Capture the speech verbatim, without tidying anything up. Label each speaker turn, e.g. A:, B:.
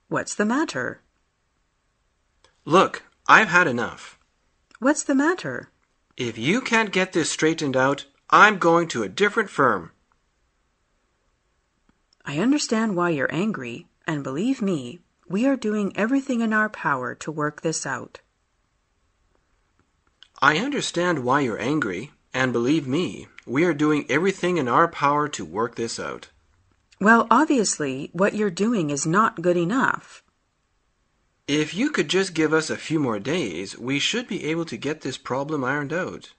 A: What's the matter?
B: Look, I've had enough.
A: What's the matter?
B: If you can't get this straightened out, I'm going to a different firm.
A: I understand why you're angry, and believe me, we are doing everything in our power to work this out.
B: I understand why you're angry, and believe me, we are doing everything in our power to work this out.
A: Well, obviously, what you're doing is not good enough.
B: If you could just give us a few more days, we should be able to get this problem ironed out.